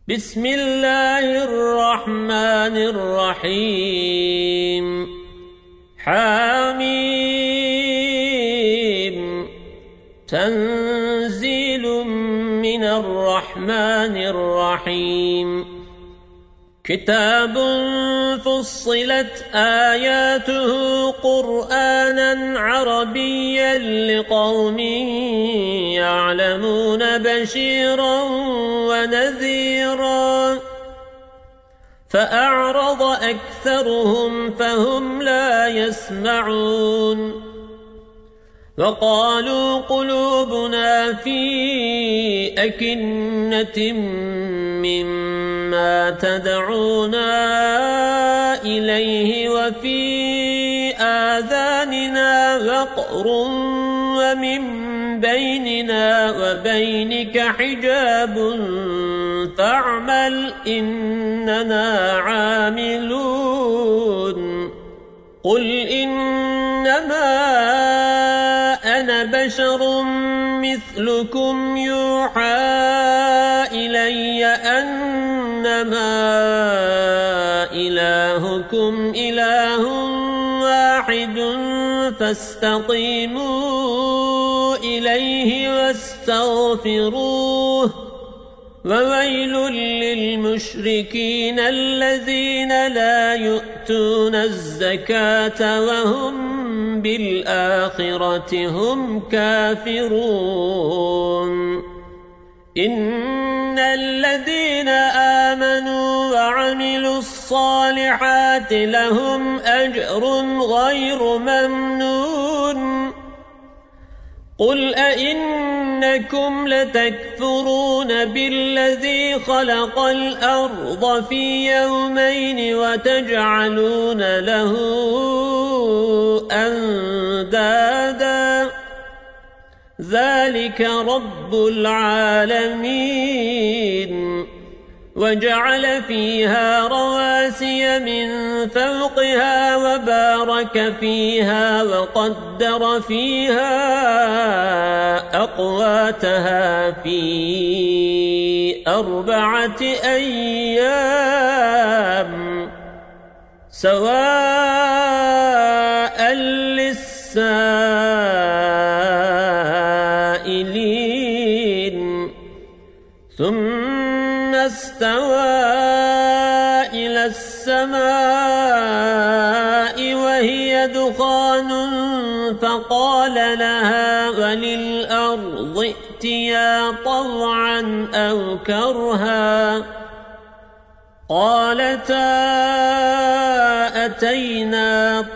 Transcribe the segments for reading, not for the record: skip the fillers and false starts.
بسم الله الرحمن الرحيم حميم تنزيل من الرحمن الرحيم كتاب فصلت آياته قرآنا عربيا لقوم يعلمون بشيرا ونذيرا فأعرض أكثرهم فهم لا يسمعون وقالوا قلوبنا في أكنة مما تدعونا إليه وفي آذاننا وقر ومن بيننا وبينك حجاب فاعمل إننا عاملون قل إنما أنا بشر مثلكم يوحى إلي أنما إلهكم إله واحد فاستقيموا إليه واستغفروه وويل للمشركين الذين لا يؤتون الزكاة وهم بالآخرة هم كافرون إن الذين آمنوا وعملوا الصالحات لهم أجر غير ممنون قل أئنكم لتكفرون بالذي خلق الأرض في يومين وتجعلون له أندادا ذلك رب العالمين وجعل فيها رواسي من فوقها وبارك فيها وقدر فيها أقواتها في 4 أيام سواء للسائلين ثم استوى إلى السماء وهي دخان فقال لها وللأرض ائتيا طوعا أو كرها قالتا أتينا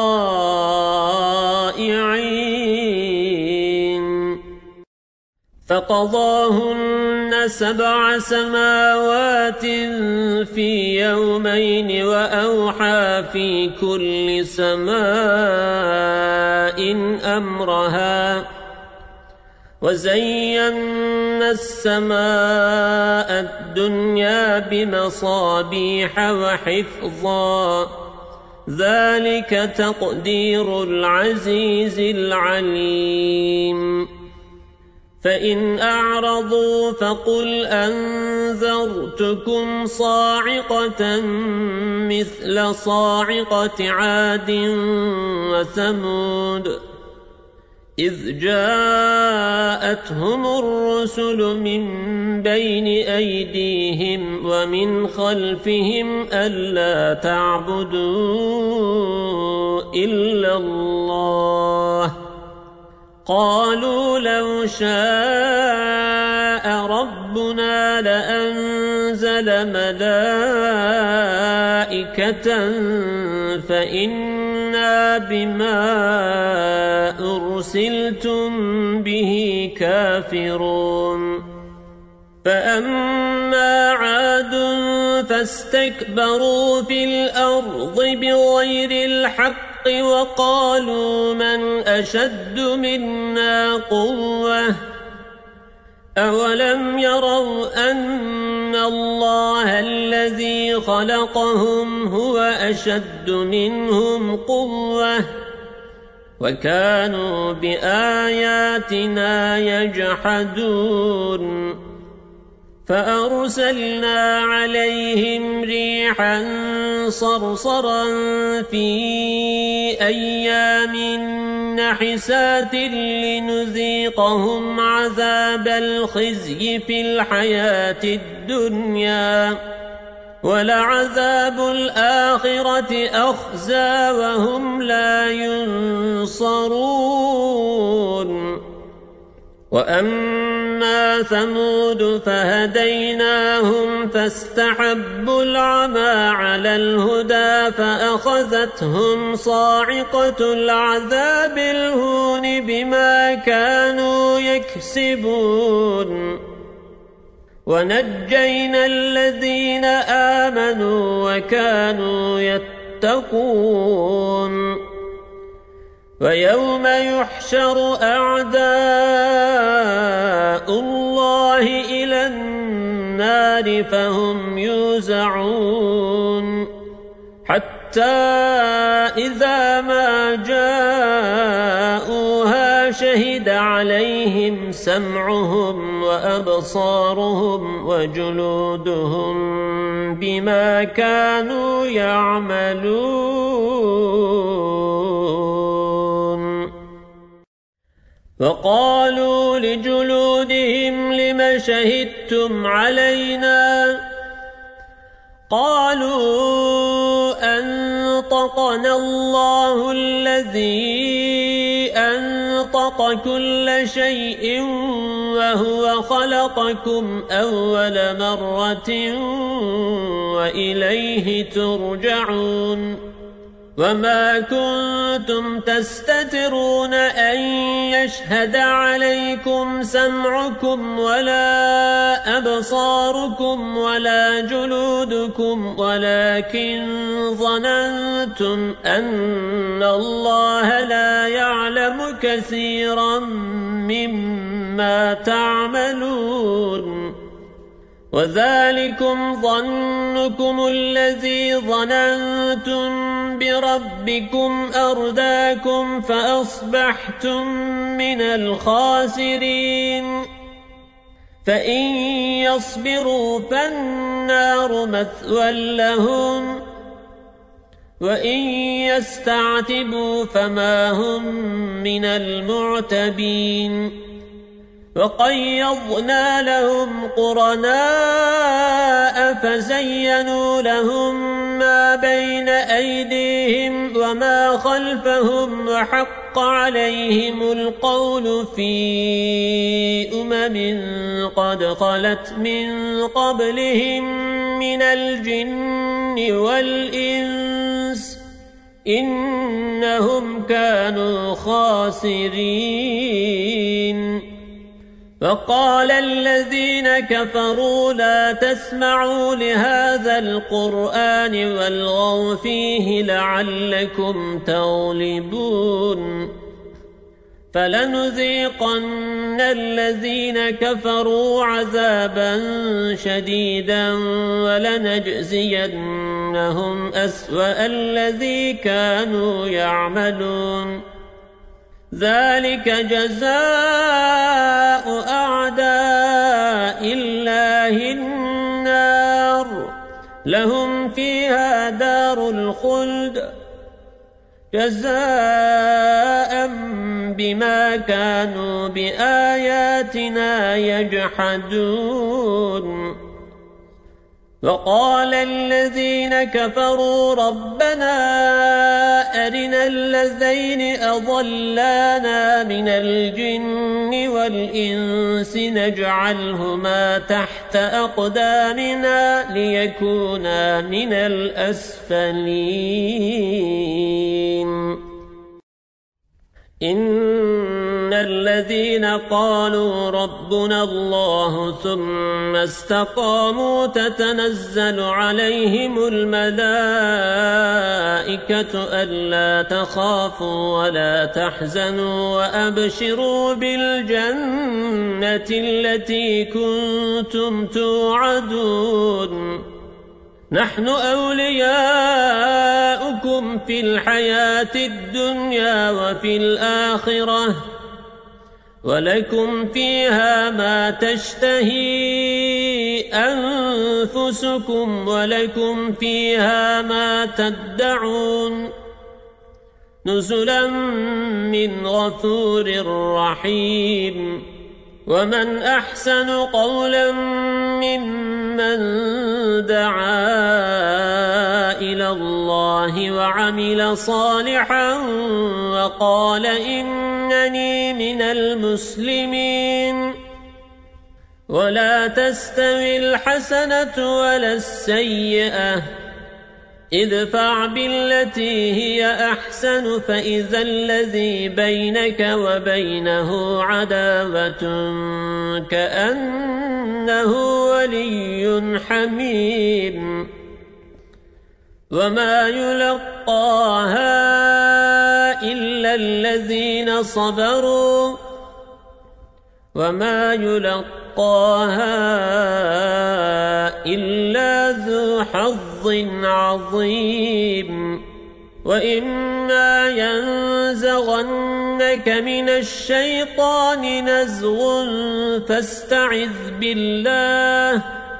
طائعين فقضاهن 7 سماوات في يومين وأوحى في كل سماء أمرها وزينا السماء الدنيا بمصابيح وحفظا ذلك تقدير العزيز العليم فإن أعرضوا فقل أنذرتكم صاعقة مثل صاعقة عاد وثمود إذ جاءتهم الرسل من بين أيديهم ومن خلفهم ألا تعبدوا إلا الله قالوا لو شاء ربنا لأنزل ملائكة فإنا بما أرسلتم به كافرون فأما عاد فاستكبروا في الأرض بغير الحق وقالوا من أشد منا قوة أولم يروا أن الله الذي خلقهم هو أشد منهم قوة وكانوا بآياتنا يجحدون فأرسلنا عليهم ريحا صرصرا في أيام نحسات لنذيقهم عذاب الخزي في الحياة الدنيا ولعذاب الآخرة أخزى وهم لا ينصرون وأما ثمود فهديناهم فاستحبوا العمى على الهدى فأخذتهم صاعقة العذاب الهون بما كانوا يكسبون ونجينا الذين آمنوا وكانوا يتقون ويوم يحشر أعداء الله إلى النار فهم يوزعون حتى إذا ما جاءوها شهد عليهم سمعهم وأبصارهم وجلودهم بما كانوا يعملون وقالوا لجلودهم لم شهدتم علينا قالوا أنطقنا الله الذي أنطق كل شيء وهو خلقكم أول مرة وإليه ترجعون وما كنتم تستترون أن يشهد عليكم سمعكم ولا أبصاركم ولا جلودكم ولكن ظننتم أن الله لا يعلم كثيرا مما تعملون وذلكم ظنكم الذي ظننتم بربكم أرداكم فأصبحتم من الخاسرين فإن يصبروا فالنار مثوى لهم وإن يستعتبوا فما هم من المعتبين وقيضنا لهم قرناء فزينوا لهم ما بين أيديهم وما خلفهم وحق عليهم القول في قد خلت من قبلهم من الجن والإنس إنهم كانوا خاسرين فقال الذين كفروا لا تسمعوا لهذا القرآن والغوا فيه لعلكم تغلبون فلنذيقن الذين كفروا عذابا شديدا ولنجزينهم أسوأ الذي كانوا يعملون ذلك جزاء أعداء الله النار لهم فيها دار الخلد جزاء بما كانوا بآياتنا يجحدون وقال الذين كفروا ربنا أرنا الذين أضلانا من الجن والإنس نجعلهما تحت أقدامنا ليكونا من الأسفلين إن الذين قالوا ربنا الله ثم استقاموا تتنزل عليهم الملائكة ألا تخافوا ولا تحزنوا وأبشروا بالجنة التي كنتم توعدون نحن أولياؤكم في الحياة الدنيا وفي الآخرة ولكم فيها ما تشتهي أنفسكم ولكم فيها ما تدعون نزلا من غفور رحيم ومن أحسن قولا ممن دعا إلى الله وعمل صالحا وقال إنني من المسلمين ولا تستوي الحسنة ولا السيئة ادفع بالتي هي أحسن فإذا الذي بينك وبينه عداوة كأنه ولي حميم وما يلقاها إلا الذين صبروا وما يلقاها إلا ذو حظ عظيم وإما ينزغنك من الشيطان نزغ فاستعذ بالله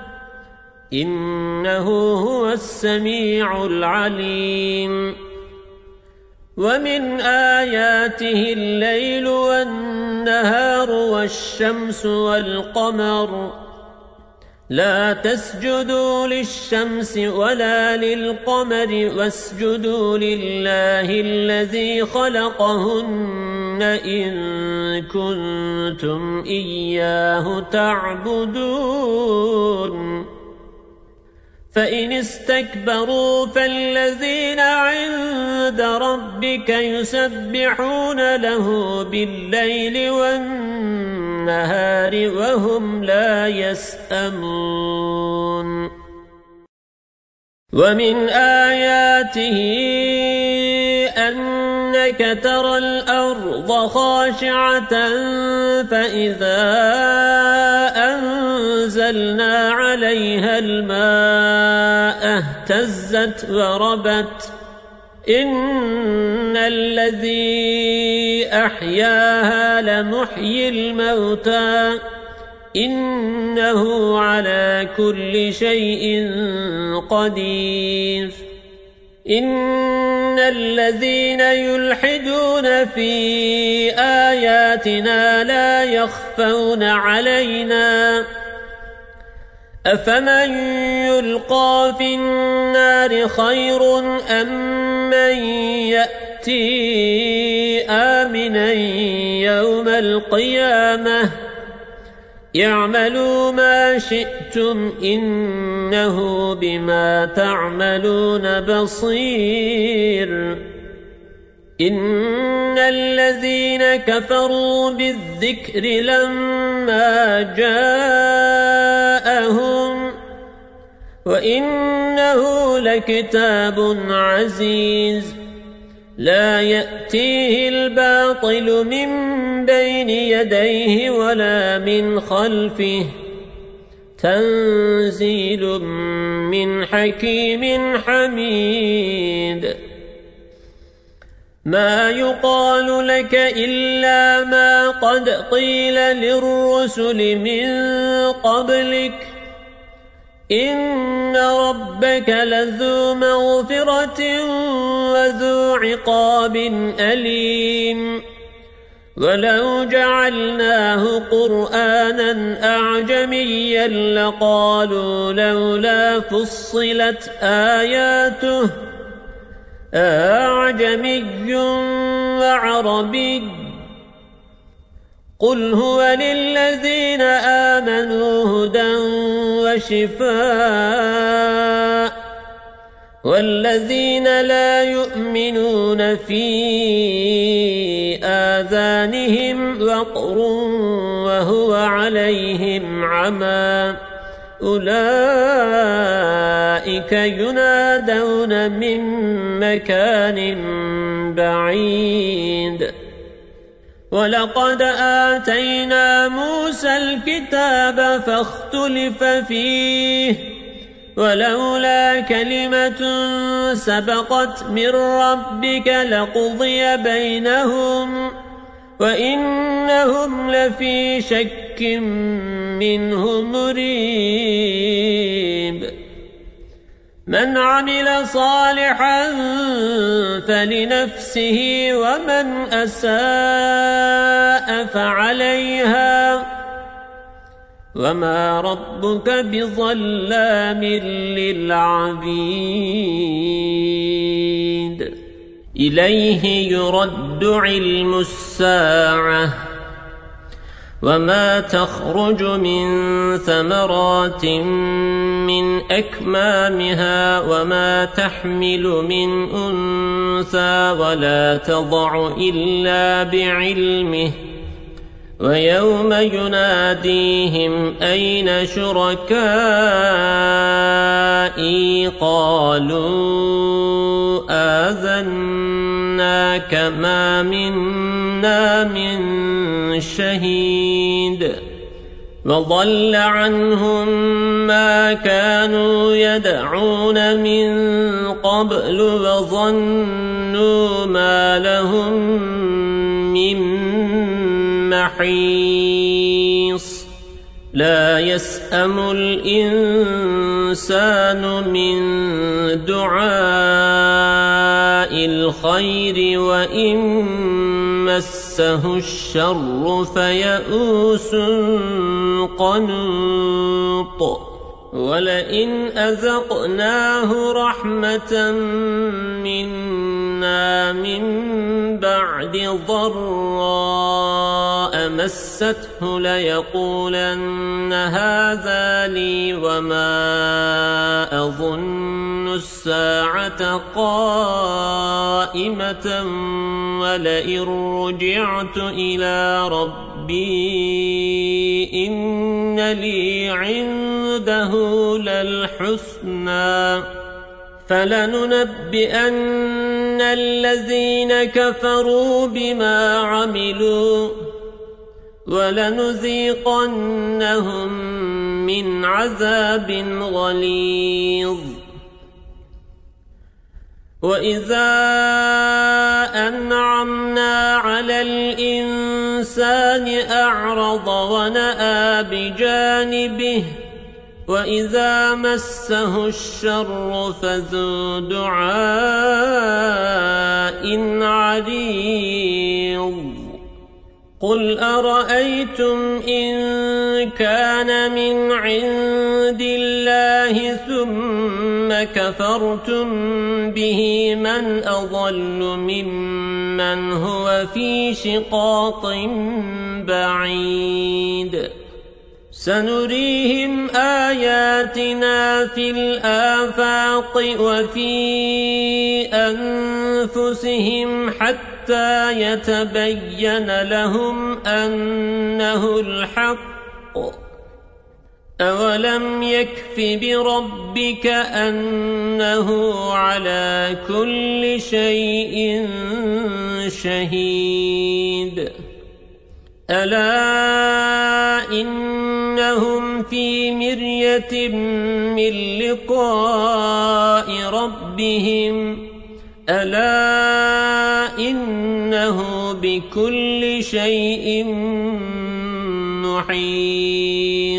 إنه هو السميع العليم ومن آياته الليل والنهار والشمس والقمر لا تسجدوا للشمس ولا للقمر واسجدوا لله الذي خلقهن إن كنتم إياه تعبدون فإن استكبروا فالذين عند ربك يسبحون له بالليل والنهار وهم لا يسأمون ومن آياته أنك ترى الأرض خاشعة فإذا أنزلنا عليها الماء اهتزت وربت إن الذي أحياها لمحيي الموتى إنه على كل شيء قدير إن الذين يلحدون في آياتنا لا يخفون علينا أفمن يلقى في النار خير أم من يأتي آمنا يوم القيامة اعملوا ما شئتم إنه بما تعملون بصير إن الذين كفروا بالذكر لما جاءهم وإنه لكتاب عزيز لا يأتيه الباطل من بين يديه ولا من خلفه تنزيل من حكيم حميد ما يقال لك إلا ما قد قيل للرسل من قبلك إن ربك لذو مغفرة وذو عقاب أليم ولو جعلناه قرآنا أعجميا لقالوا لولا فصلت آياته أعجمي وعربي قل هو للذين آمنوا هدى وشفاء والذين لا يؤمنون في آذانهم وقر وهو عليهم عمى أولئك ينادون من مكان بعيد ولقد آتينا موسى الكتاب فاختلف فيه ولولا كلمة سبقت من ربك لقضي بينهم وإنهم لفي شك شك منه مريب من عمل صالحا فلنفسه ومن أساء فعليها وما ربك بظلام للعبيد إليه يرد علم الساعة وما تخرج من ثمرات من أكمامها وما تحمل من أنثى ولا تضع إلا بعلمه ويوم يناديهم أين شركائي قالوا آذناك ما منا من شهيد وضل عنهم ما كانوا يدعون من قبل وظنوا ما لهم من محيص لا يسأم الإنسان من دعاء الخير وإن مسه الشر فيئوس قنوط ولئن أذقناه رحمة منا من بعد ضراء مسته ليقولن هذا لي وما أظن الساعة قائمة ولئن رجعت إلى ربي إن لي عنده للحسنى فلننبئن الذين كفروا بما عملوا ولنذيقنهم من عذاب غليظ وإذا أنعمنا على الإنسان أعرض ونأى بجانبه وإذا مسه الشر فذو دعاء عريض قل أرأيتم إن كان من عند الله ثم كفرتم به من أضل ممن هو في شقاق بعيد سنريهم آياتنا في الآفاق وفي أنفسهم حتى يتبين لهم أنه الحق أولم يكف بربك أنه على كل شيء شهيد ألا إنهم في مرية من لقاء ربهم ألا إنه بكل شيء محيط